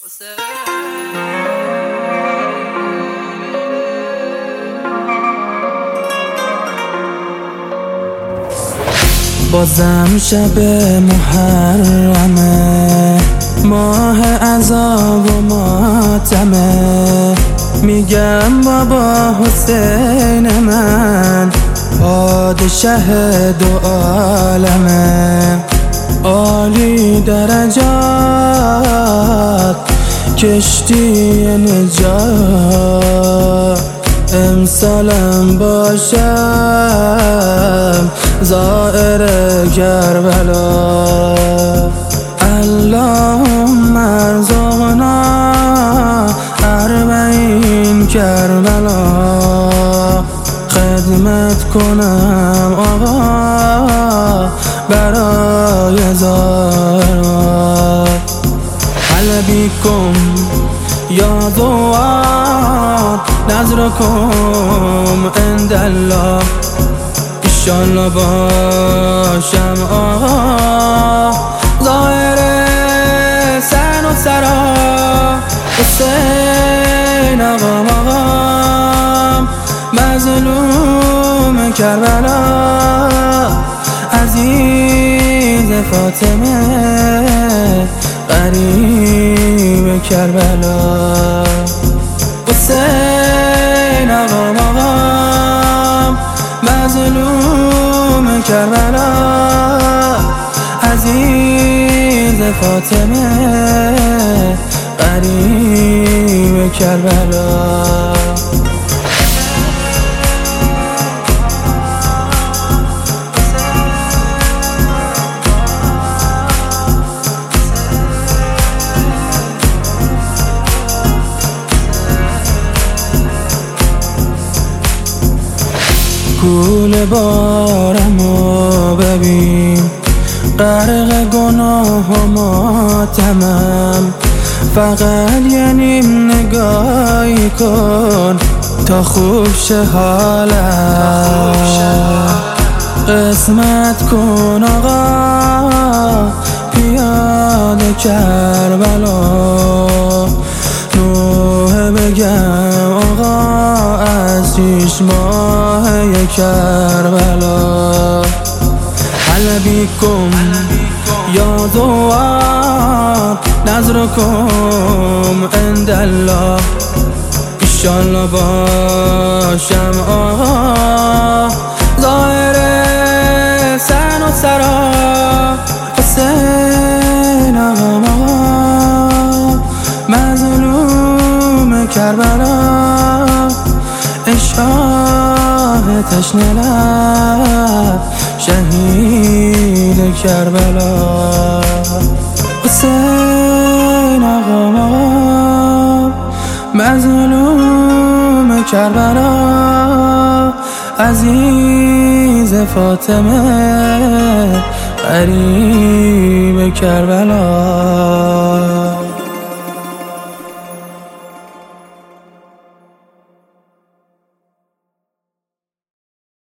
بازم شب محرمه، ماه عذاب و ماتمه. میگم بابا حسین من پادشه دو عالمه، عالی درجات کشتی نجات. امسالم باشم زائر کربلا. اللهم ارزقنا 40 کربلا. خدمت کنم آقا برای زائرها. هلا بیکم یا دوار نظرکم عند الله. ایشالله باشم آقا زائر سن و سرا. حسین آقا مظلوم کربلا، عزیز فاطمه غریب کربلا. حسین آقا مظلوم کربلا، عزیز فاطمه غریب کربلا. کول بارمو ببین، غرق گناه و ماتمم. فقط یه نیم نگاهی کن تا خوب شه حالم. قسمت کن آقا پیاده کربلا. نوحه بگم آقا از 6 ماه کربلا. هلا بیکم یا دوار نظرکم عند الله. ایشالله باشم آقا زائر سن و سرا. حسین آقا مظلوم کربلا، ای شاه تشنه لب شهید کربلا. حسین آقا مظلوم کربلا، عزیز فاطمه غریب کربلا.